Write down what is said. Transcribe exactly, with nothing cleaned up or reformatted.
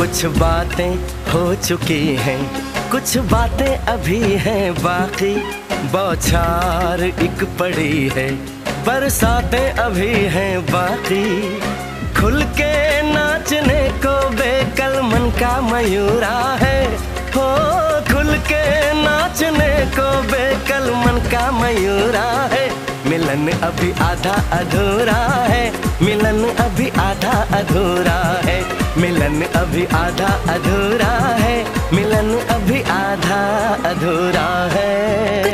कुछ बातें हो चुकी हैं, कुछ बातें अभी हैं बाकी। बौछार एक पड़ी है, बरसातें अभी हैं बाकी। खुल के नाचने को बेकल मन का मयूरा है, हो खुल के नाचने को बेकल मन का मयूरा है। मिलन अभी आधा अधूरा है, मिलन अभी आधा अधूरा है, मिलन अभी आधा अधूरा है, मिलन अभी आधा अधूरा है।